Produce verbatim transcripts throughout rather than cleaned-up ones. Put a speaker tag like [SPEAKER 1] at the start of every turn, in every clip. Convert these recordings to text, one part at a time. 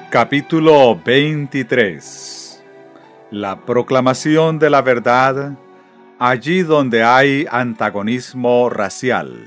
[SPEAKER 1] Capítulo veintitrés. La proclamación de la verdad allí donde hay antagonismo racial.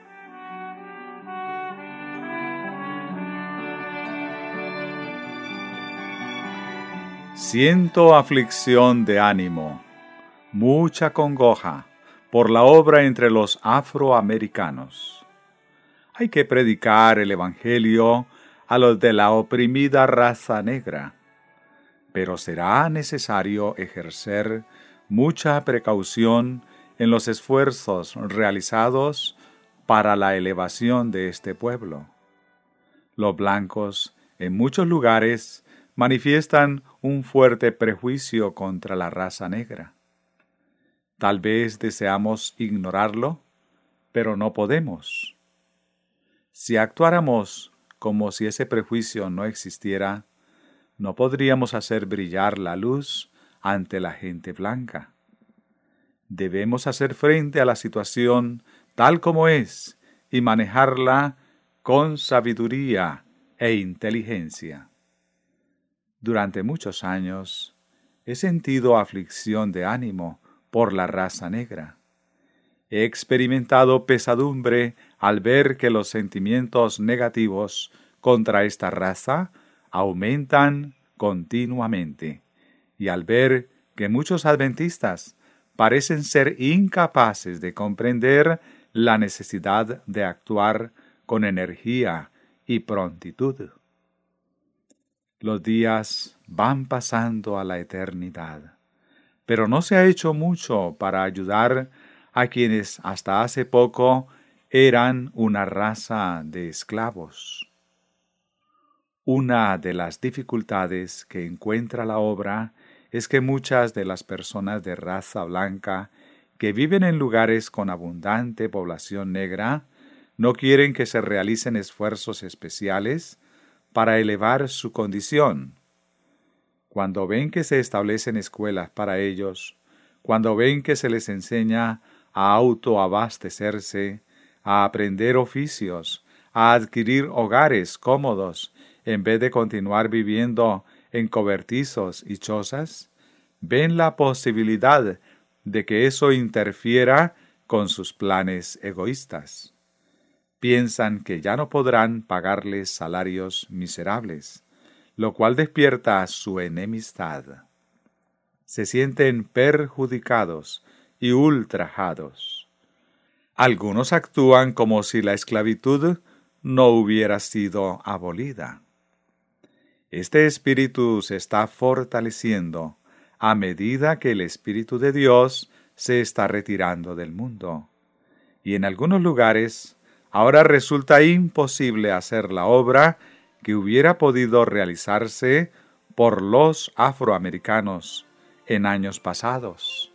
[SPEAKER 1] Siento aflicción de ánimo, mucha congoja por la obra entre los afroamericanos. Hay que predicar el evangelio a los de la oprimida raza negra, pero será necesario ejercer mucha precaución en los esfuerzos realizados para la elevación de este pueblo. Los blancos, en muchos lugares, manifiestan un fuerte prejuicio contra la raza negra. Tal vez deseamos ignorarlo, pero no podemos. Si actuáramos como si ese prejuicio no existiera, no podríamos hacer brillar la luz ante la gente blanca. Debemos hacer frente a la situación tal como es y manejarla con sabiduría e inteligencia. Durante muchos años he sentido aflicción de ánimo por la raza negra. He experimentado pesadumbre al ver que los sentimientos negativos contra esta raza aumentan continuamente, y al ver que muchos adventistas parecen ser incapaces de comprender la necesidad de actuar con energía y prontitud. Los días van pasando a la eternidad, pero no se ha hecho mucho para ayudar a quienes hasta hace poco eran una raza de esclavos. Una de las dificultades que encuentra la obra es que muchas de las personas de raza blanca que viven en lugares con abundante población negra no quieren que se realicen esfuerzos especiales para elevar su condición. Cuando ven que se establecen escuelas para ellos, cuando ven que se les enseña a autoabastecerse, a aprender oficios, a adquirir hogares cómodos, en vez de continuar viviendo en cobertizos y chozas, ven la posibilidad de que eso interfiera con sus planes egoístas. Piensan que ya no podrán pagarles salarios miserables, lo cual despierta su enemistad. Se sienten perjudicados y ultrajados. Algunos actúan como si la esclavitud no hubiera sido abolida. Este espíritu se está fortaleciendo a medida que el Espíritu de Dios se está retirando del mundo. Y en algunos lugares, ahora resulta imposible hacer la obra que hubiera podido realizarse por los afroamericanos en años pasados.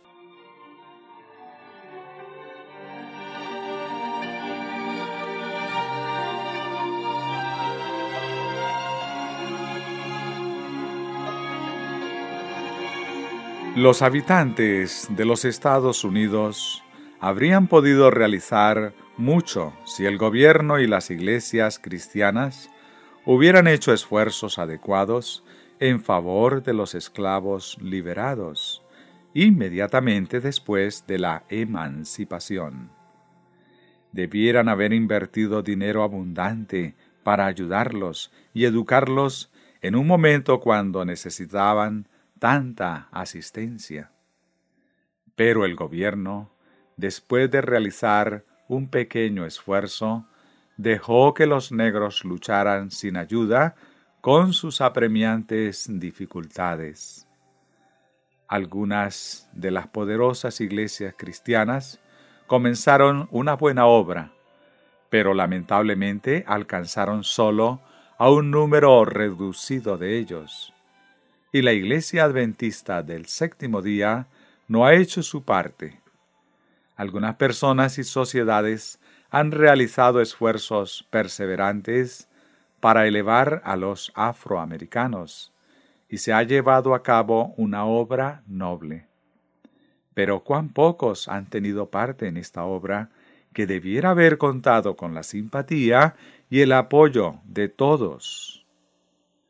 [SPEAKER 1] Los habitantes de los Estados Unidos habrían podido realizar mucho si el gobierno y las iglesias cristianas hubieran hecho esfuerzos adecuados en favor de los esclavos liberados, inmediatamente después de la emancipación. Debieran haber invertido dinero abundante para ayudarlos y educarlos en un momento cuando necesitaban tanta asistencia. Pero el gobierno, después de realizar un pequeño esfuerzo, dejó que los negros lucharan sin ayuda con sus apremiantes dificultades. Algunas de las poderosas iglesias cristianas comenzaron una buena obra, pero lamentablemente alcanzaron solo a un número reducido de ellos. Y la Iglesia Adventista del Séptimo Día no ha hecho su parte. Algunas personas y sociedades han realizado esfuerzos perseverantes para elevar a los afroamericanos, y se ha llevado a cabo una obra noble. Pero cuán pocos han tenido parte en esta obra, que debiera haber contado con la simpatía y el apoyo de todos.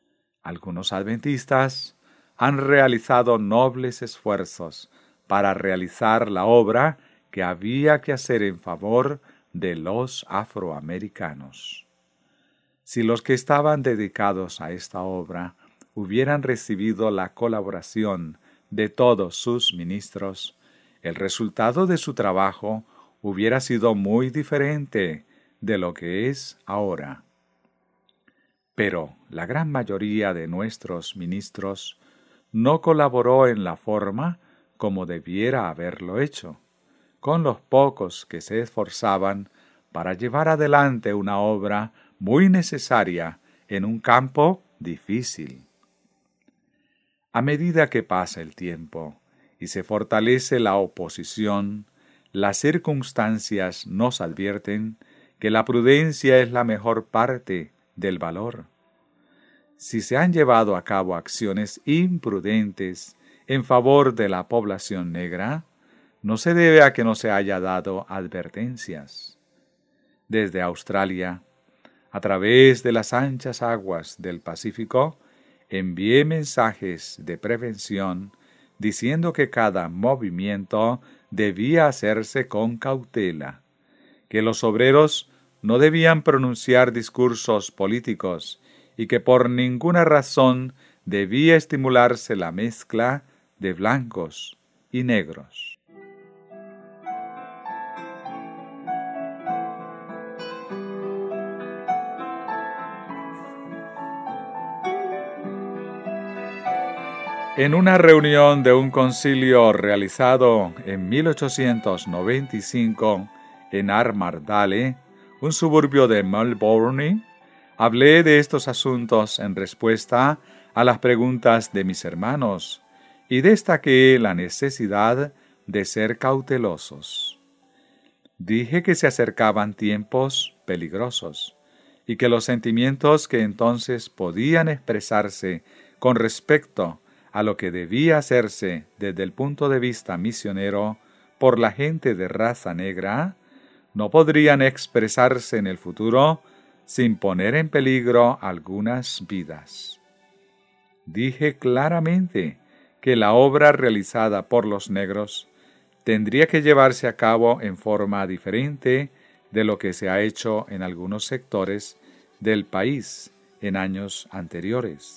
[SPEAKER 1] Algunos adventistas han realizado nobles esfuerzos para realizar la obra que había que hacer en favor de los afroamericanos. Si los que estaban dedicados a esta obra hubieran recibido la colaboración de todos sus ministros, el resultado de su trabajo hubiera sido muy diferente de lo que es ahora. Pero la gran mayoría de nuestros ministros no colaboró en la forma como debiera haberlo hecho, con los pocos que se esforzaban para llevar adelante una obra muy necesaria en un campo difícil. A medida que pasa el tiempo y se fortalece la oposición, las circunstancias nos advierten que la prudencia es la mejor parte del valor. Si se han llevado a cabo acciones imprudentes en favor de la población negra, no se debe a que no se haya dado advertencias. Desde Australia, a través de las anchas aguas del Pacífico, envié mensajes de prevención diciendo que cada movimiento debía hacerse con cautela, que los obreros no debían pronunciar discursos políticos y que por ninguna razón debía estimularse la mezcla de blancos y negros. En una reunión de un concilio realizado en mil ochocientos noventa y cinco en Armardale, un suburbio de Melbourne, hablé de estos asuntos en respuesta a las preguntas de mis hermanos y destaqué la necesidad de ser cautelosos. Dije que se acercaban tiempos peligrosos y que los sentimientos que entonces podían expresarse con respecto a lo que debía hacerse desde el punto de vista misionero por la gente de raza negra, no podrían expresarse en el futuro sin poner en peligro algunas vidas. Dije claramente que la obra realizada por los negros tendría que llevarse a cabo en forma diferente de lo que se ha hecho en algunos sectores del país en años anteriores.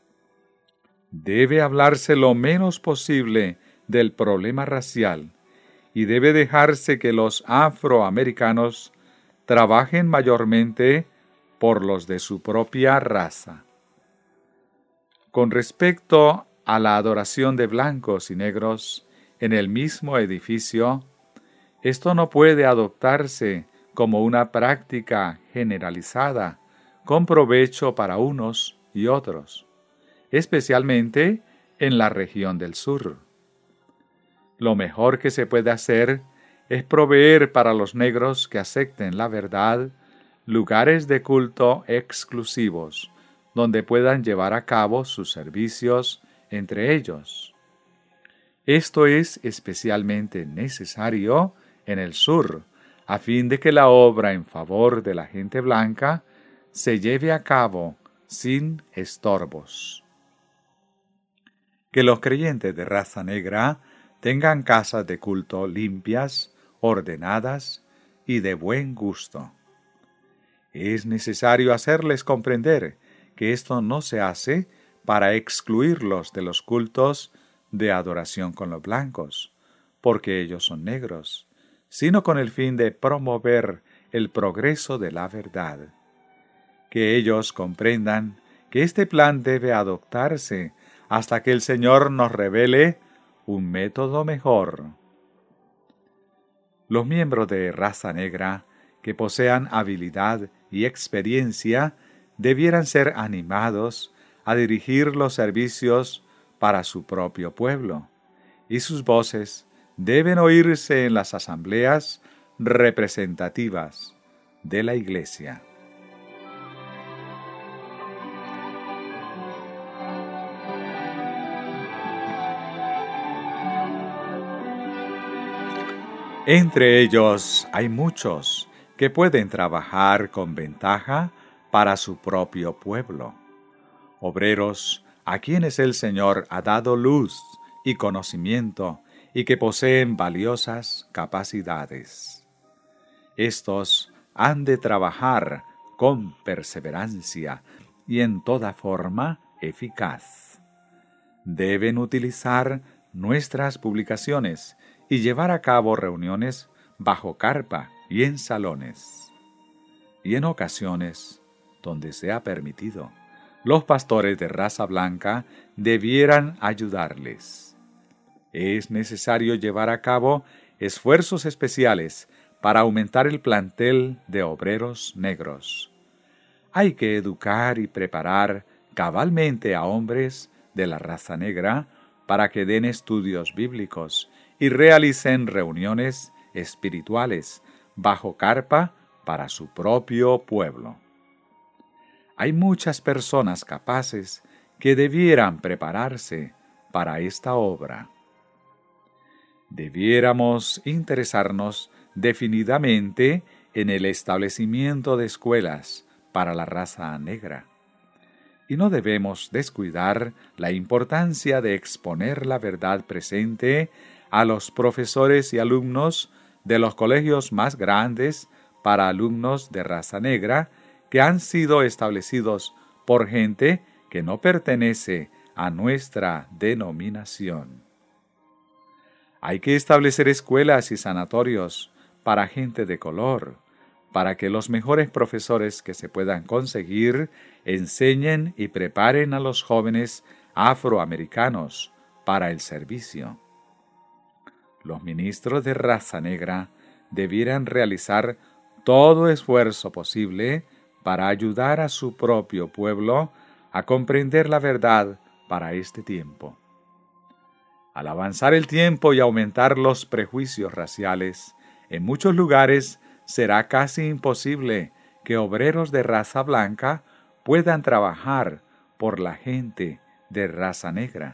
[SPEAKER 1] Debe hablarse lo menos posible del problema racial y debe dejarse que los afroamericanos trabajen mayormente por los de su propia raza. Con respecto a la adoración de blancos y negros en el mismo edificio, esto no puede adoptarse como una práctica generalizada con provecho para unos y otros, especialmente en la región del sur. Lo mejor que se puede hacer es proveer para los negros que acepten la verdad lugares de culto exclusivos, donde puedan llevar a cabo sus servicios entre ellos. Esto es especialmente necesario en el sur, a fin de que la obra en favor de la gente blanca se lleve a cabo sin estorbos. Que los creyentes de raza negra tengan casas de culto limpias, ordenadas y de buen gusto. Es necesario hacerles comprender que esto no se hace para excluirlos de los cultos de adoración con los blancos, porque ellos son negros, sino con el fin de promover el progreso de la verdad. Que ellos comprendan que este plan debe adoptarse hasta que el Señor nos revele un método mejor. Los miembros de raza negra que posean habilidad y experiencia debieran ser animados a dirigir los servicios para su propio pueblo, y sus voces deben oírse en las asambleas representativas de la Iglesia. Entre ellos hay muchos que pueden trabajar con ventaja para su propio pueblo. obreros a quienes el Señor ha dado luz y conocimiento y que poseen valiosas capacidades. Estos han de trabajar con perseverancia y en toda forma eficaz. Deben utilizar nuestras publicaciones y llevar a cabo reuniones bajo carpa y en salones. Y en ocasiones, donde sea permitido, los pastores de raza blanca debieran ayudarles. Es necesario llevar a cabo esfuerzos especiales para aumentar el plantel de obreros negros. Hay que educar y preparar cabalmente a hombres de la raza negra para que den estudios bíblicos y realicen reuniones espirituales bajo carpa para su propio pueblo. Hay muchas personas capaces que debieran prepararse para esta obra. Debiéramos interesarnos definidamente en el establecimiento de escuelas para la raza negra. Y no debemos descuidar la importancia de exponer la verdad presente a los profesores y alumnos de los colegios más grandes para alumnos de raza negra que han sido establecidos por gente que no pertenece a nuestra denominación. Hay que establecer escuelas y sanatorios para gente de color, para que los mejores profesores que se puedan conseguir enseñen y preparen a los jóvenes afroamericanos para el servicio. Los ministros de raza negra debieran realizar todo esfuerzo posible para ayudar a su propio pueblo a comprender la verdad para este tiempo. Al avanzar el tiempo y aumentar los prejuicios raciales, en muchos lugares será casi imposible que obreros de raza blanca puedan trabajar por la gente de raza negra.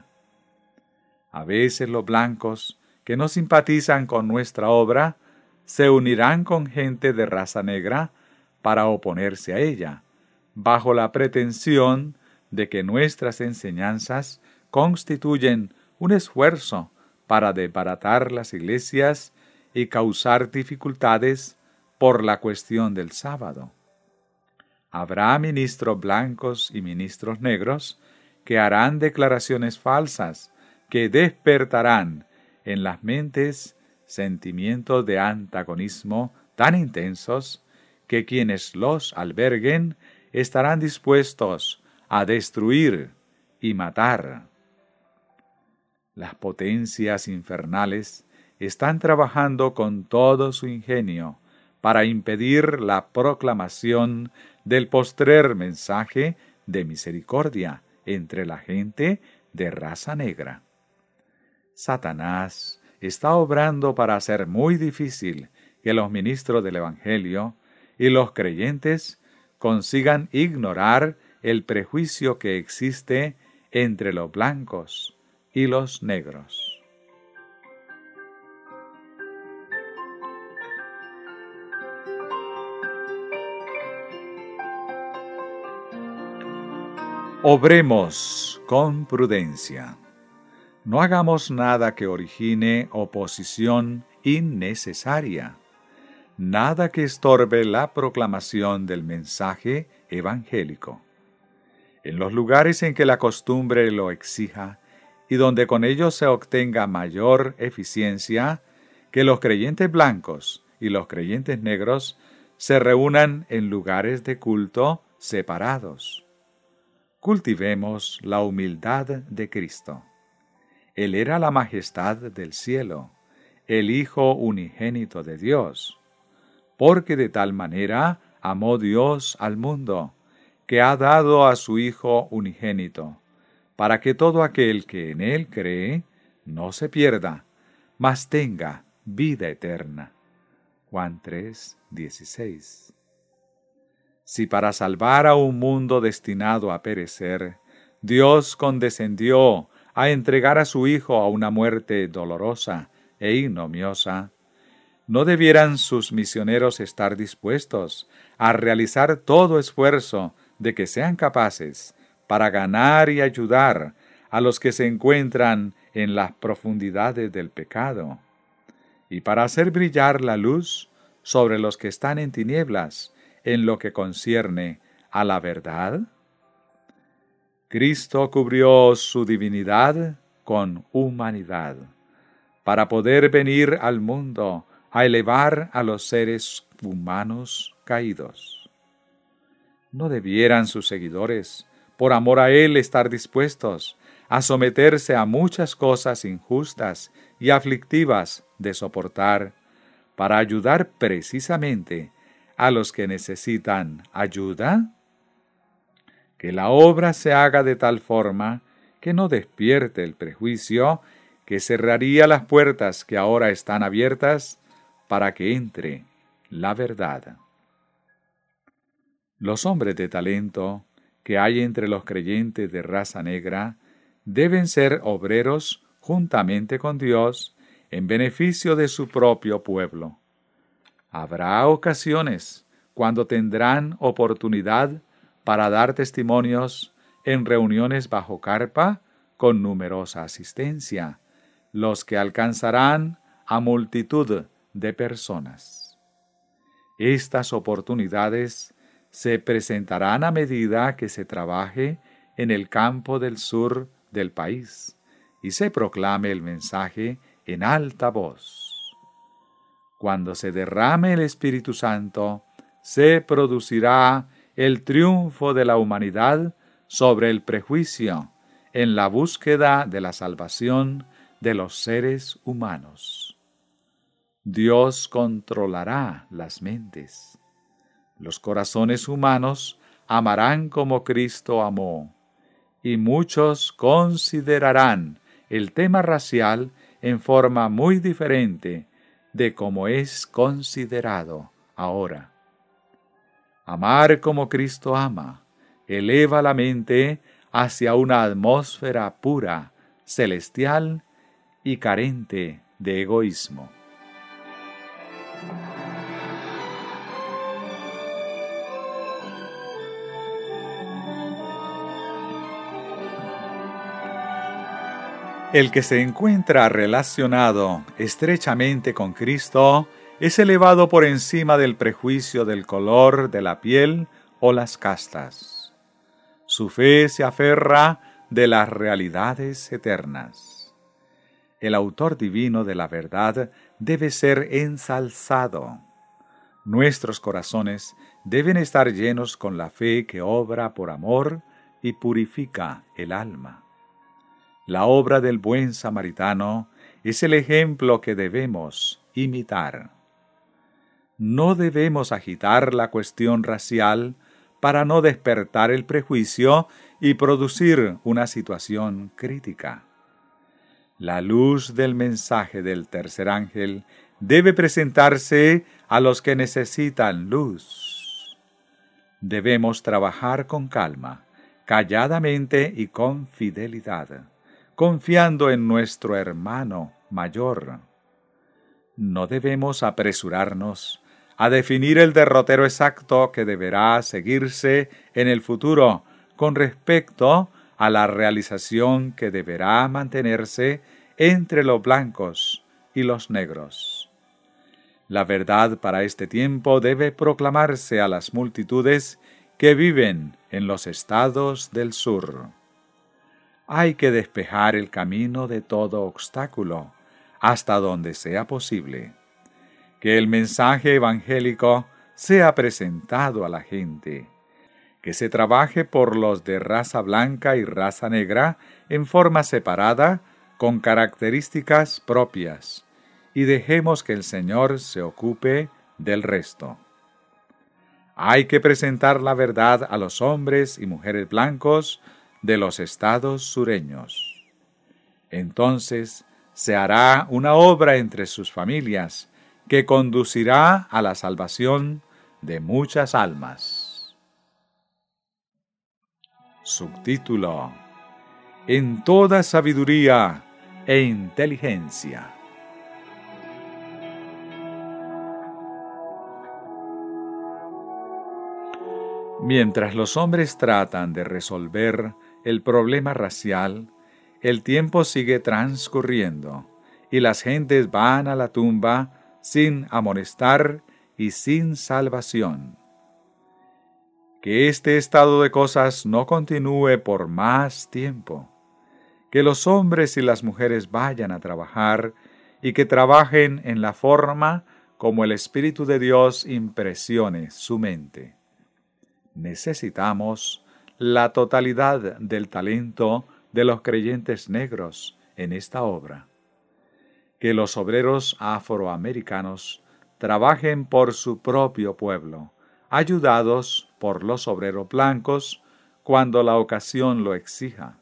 [SPEAKER 1] A veces los blancos, que no simpatizan con nuestra obra, se unirán con gente de raza negra para oponerse a ella, bajo la pretensión de que nuestras enseñanzas constituyen un esfuerzo para desbaratar las iglesias y causar dificultades por la cuestión del sábado. Habrá ministros blancos y ministros negros que harán declaraciones falsas que despertarán en las mentes sentimientos de antagonismo tan intensos que quienes los alberguen estarán dispuestos a destruir y matar. Las potencias infernales están trabajando con todo su ingenio para impedir la proclamación del postrer mensaje de misericordia entre la gente de raza negra. Satanás está obrando para hacer muy difícil que los ministros del Evangelio y los creyentes consigan ignorar el prejuicio que existe entre los blancos y los negros. Obremos con prudencia. No hagamos nada que origine oposición innecesaria, nada que estorbe la proclamación del mensaje evangélico. En los lugares en que la costumbre lo exija y donde con ello se obtenga mayor eficiencia, que los creyentes blancos y los creyentes negros se reúnan en lugares de culto separados. Cultivemos la humildad de Cristo. Él era la majestad del cielo, el Hijo unigénito de Dios, porque de tal manera amó Dios al mundo, que ha dado a su Hijo unigénito, para que todo aquel que en Él cree no se pierda, mas tenga vida eterna. Juan tres, dieciséis. Si para salvar a un mundo destinado a perecer, Dios condescendió a entregar a su Hijo a una muerte dolorosa e ignominiosa, ¿no debieran sus misioneros estar dispuestos a realizar todo esfuerzo de que sean capaces para ganar y ayudar a los que se encuentran en las profundidades del pecado, y para hacer brillar la luz sobre los que están en tinieblas en lo que concierne a la verdad? Cristo cubrió su divinidad con humanidad, para poder venir al mundo a elevar a los seres humanos caídos. ¿No debieran sus seguidores, por amor a Él, estar dispuestos a someterse a muchas cosas injustas y aflictivas de soportar, para ayudar precisamente a los que necesitan ayuda? Que la obra se haga de tal forma que no despierte el prejuicio que cerraría las puertas que ahora están abiertas para que entre la verdad. Los hombres de talento que hay entre los creyentes de raza negra deben ser obreros juntamente con Dios en beneficio de su propio pueblo. Habrá ocasiones cuando tendrán oportunidad para dar testimonios en reuniones bajo carpa con numerosa asistencia, los que alcanzarán a multitud de personas. Estas oportunidades se presentarán a medida que se trabaje en el campo del sur del país y se proclame el mensaje en alta voz. Cuando se derrame el Espíritu Santo, se producirá el triunfo de la humanidad sobre el prejuicio en la búsqueda de la salvación de los seres humanos. Dios controlará las mentes. Los corazones humanos amarán como Cristo amó, y muchos considerarán el tema racial en forma muy diferente de como es considerado ahora. Amar como Cristo ama eleva la mente hacia una atmósfera pura, celestial y carente de egoísmo. El que se encuentra relacionado estrechamente con Cristo es elevado por encima del prejuicio del color de la piel o las castas. Su fe se aferra de las realidades eternas. El autor divino de la verdad debe ser ensalzado. Nuestros corazones deben estar llenos con la fe que obra por amor y purifica el alma. La obra del buen samaritano es el ejemplo que debemos imitar. No debemos agitar la cuestión racial para no despertar el prejuicio y producir una situación crítica. La luz del mensaje del tercer ángel debe presentarse a los que necesitan luz. Debemos trabajar con calma, calladamente y con fidelidad, confiando en nuestro hermano mayor. No debemos apresurarnos a definir el derrotero exacto que deberá seguirse en el futuro con respecto a la realización que deberá mantenerse entre los blancos y los negros. La verdad para este tiempo debe proclamarse a las multitudes que viven en los estados del sur. Hay que despejar el camino de todo obstáculo, hasta donde sea posible. Que el mensaje evangélico sea presentado a la gente. Que se trabaje por los de raza blanca y raza negra en forma separada, con características propias, y dejemos que el Señor se ocupe del resto. Hay que presentar la verdad a los hombres y mujeres blancos de los estados sureños. Entonces se hará una obra entre sus familias que conducirá a la salvación de muchas almas. Subtítulo: En toda sabiduría e inteligencia. Mientras los hombres tratan de resolver el problema racial, el tiempo sigue transcurriendo y las gentes van a la tumba sin amonestar y sin salvación. Que este estado de cosas no continúe por más tiempo. Que los hombres y las mujeres vayan a trabajar y que trabajen en la forma como el Espíritu de Dios impresione su mente. Necesitamos la totalidad del talento de los creyentes negros en esta obra. Que los obreros afroamericanos trabajen por su propio pueblo, ayudados por los obreros blancos cuando la ocasión lo exija.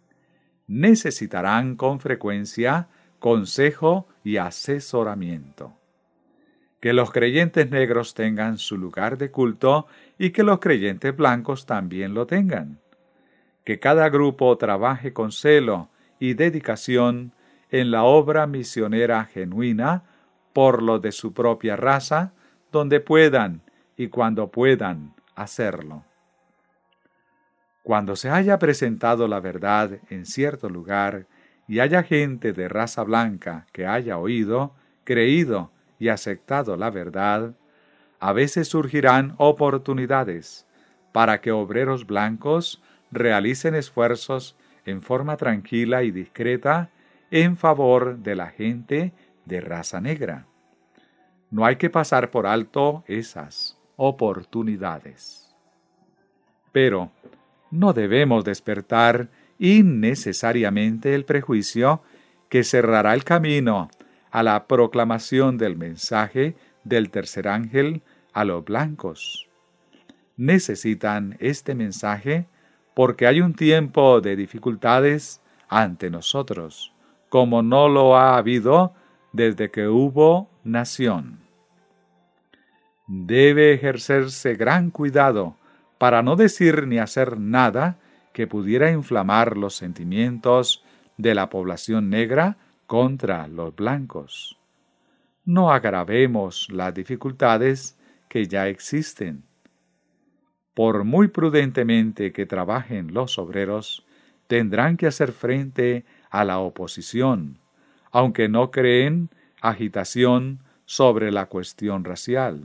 [SPEAKER 1] Necesitarán con frecuencia consejo y asesoramiento. Que los creyentes negros tengan su lugar de culto y que los creyentes blancos también lo tengan. Que cada grupo trabaje con celo y dedicación en la obra misionera genuina por lo de su propia raza, donde puedan y cuando puedan hacerlo. Cuando se haya presentado la verdad en cierto lugar y haya gente de raza blanca que haya oído, creído y aceptado la verdad, a veces surgirán oportunidades para que obreros blancos realicen esfuerzos en forma tranquila y discreta en favor de la gente de raza negra. No hay que pasar por alto esas oportunidades. Pero no debemos despertar innecesariamente el prejuicio que cerrará el camino a la proclamación del mensaje del tercer ángel a los blancos. Necesitan este mensaje porque hay un tiempo de dificultades ante nosotros, como no lo ha habido desde que hubo nación. Debe ejercerse gran cuidado para no decir ni hacer nada que pudiera inflamar los sentimientos de la población negra contra los blancos. No agravemos las dificultades que ya existen. Por muy prudentemente que trabajen los obreros, tendrán que hacer frente a la oposición, aunque no creen agitación sobre la cuestión racial.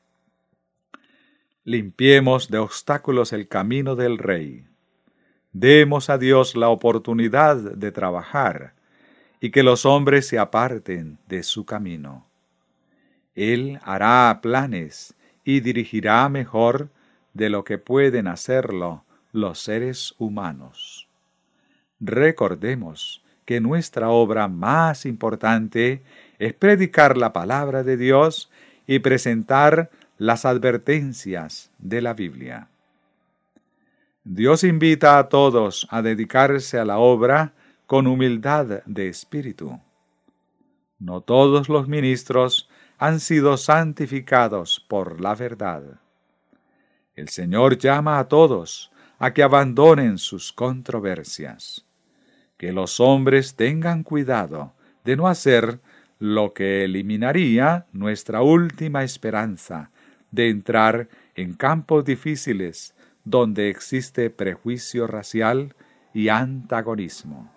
[SPEAKER 1] Limpiemos de obstáculos el camino del Rey. Demos a Dios la oportunidad de trabajar y que los hombres se aparten de su camino. Él hará planes y dirigirá mejor de lo que pueden hacerlo los seres humanos. Recordemos que nuestra obra más importante es predicar la palabra de Dios y presentar las advertencias de la Biblia. Dios invita a todos a dedicarse a la obra con humildad de espíritu. No todos los ministros han sido santificados por la verdad. El Señor llama a todos a que abandonen sus controversias. Que los hombres tengan cuidado de no hacer lo que eliminaría nuestra última esperanza de entrar en campos difíciles donde existe prejuicio racial y antagonismo.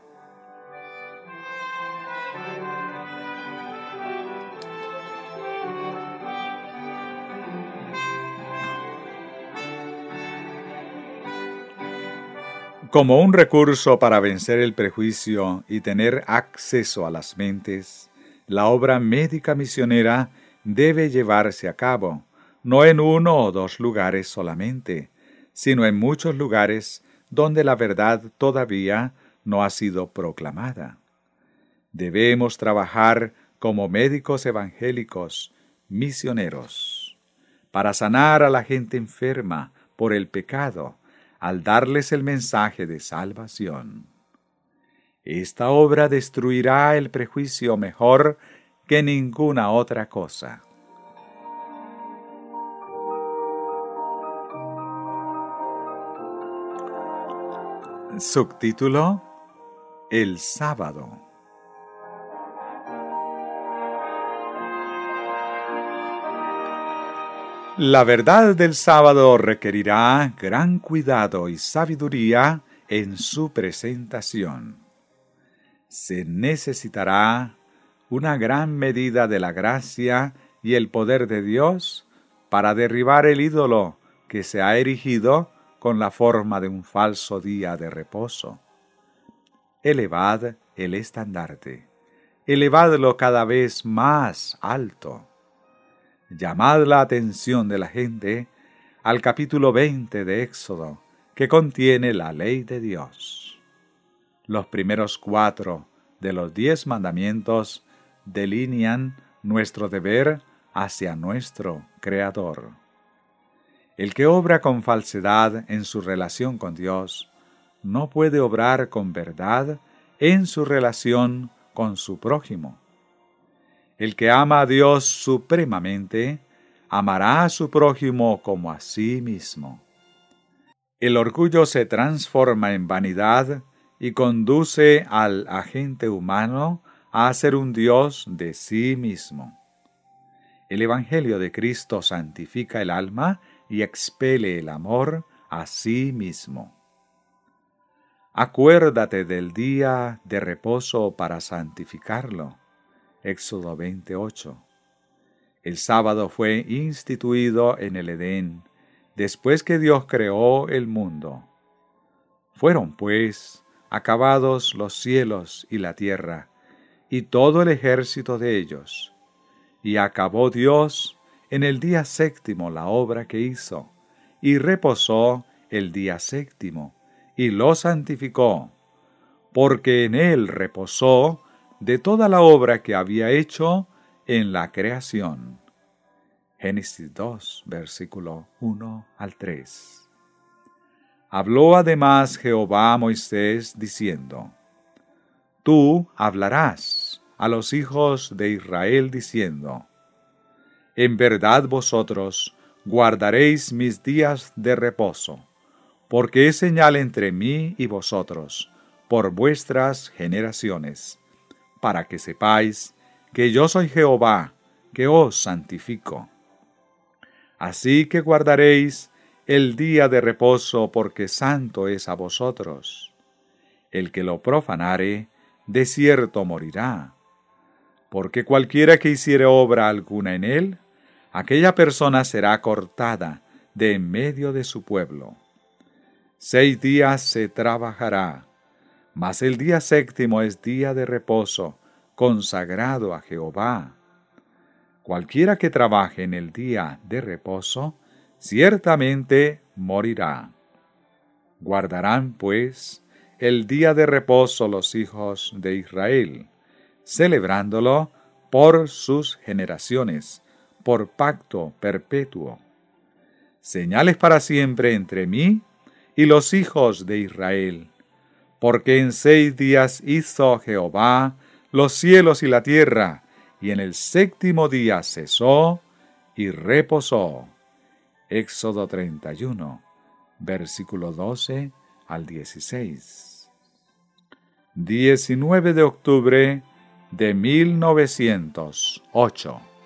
[SPEAKER 1] Como un recurso para vencer el prejuicio y tener acceso a las mentes, la obra médica misionera debe llevarse a cabo, no en uno o dos lugares solamente, sino en muchos lugares donde la verdad todavía no ha sido proclamada. Debemos trabajar como médicos evangélicos, misioneros, para sanar a la gente enferma por el pecado, al darles el mensaje de salvación. Esta obra destruirá el prejuicio mejor que ninguna otra cosa. Subtítulo: El sábado. La verdad del sábado requerirá gran cuidado y sabiduría en su presentación. Se necesitará una gran medida de la gracia y el poder de Dios para derribar el ídolo que se ha erigido con la forma de un falso día de reposo. Elevad el estandarte, elevadlo cada vez más alto. Llamad la atención de la gente al capítulo veinte de Éxodo, que contiene la ley de Dios. Los primeros cuatro de los diez mandamientos delinean nuestro deber hacia nuestro Creador. El que obra con falsedad en su relación con Dios no puede obrar con verdad en su relación con su prójimo. El que ama a Dios supremamente, amará a su prójimo como a sí mismo. El orgullo se transforma en vanidad y conduce al agente humano a ser un Dios de sí mismo. El Evangelio de Cristo santifica el alma y expele el amor a sí mismo. Acuérdate del día de reposo para santificarlo. Éxodo veintiocho. El sábado fue instituido en el Edén, después que Dios creó el mundo. Fueron, pues, acabados los cielos y la tierra, y todo el ejército de ellos. Y acabó Dios en el día séptimo la obra que hizo, y reposó el día séptimo, y lo santificó, porque en él reposó de toda la obra que había hecho en la creación. Génesis dos, versículo uno al tres. Habló además Jehová a Moisés diciendo: Tú hablarás a los hijos de Israel diciendo: En verdad vosotros guardaréis mis días de reposo, porque es señal entre mí y vosotros, por vuestras generaciones, para que sepáis que yo soy Jehová, que os santifico. Así que guardaréis el día de reposo, porque santo es a vosotros. El que lo profanare, de cierto morirá. Porque cualquiera que hiciere obra alguna en él, aquella persona será cortada de en medio de su pueblo. Seis días se trabajará, mas el día séptimo es día de reposo, consagrado a Jehová. Cualquiera que trabaje en el día de reposo, ciertamente morirá. Guardarán, pues, el día de reposo los hijos de Israel, celebrándolo por sus generaciones, por pacto perpetuo. Señales para siempre entre mí y los hijos de Israel, porque en seis días hizo Jehová los cielos y la tierra, y en el séptimo día cesó y reposó. Éxodo treinta y uno, versículo doce al dieciséis. diecinueve de octubre de mil novecientos ocho.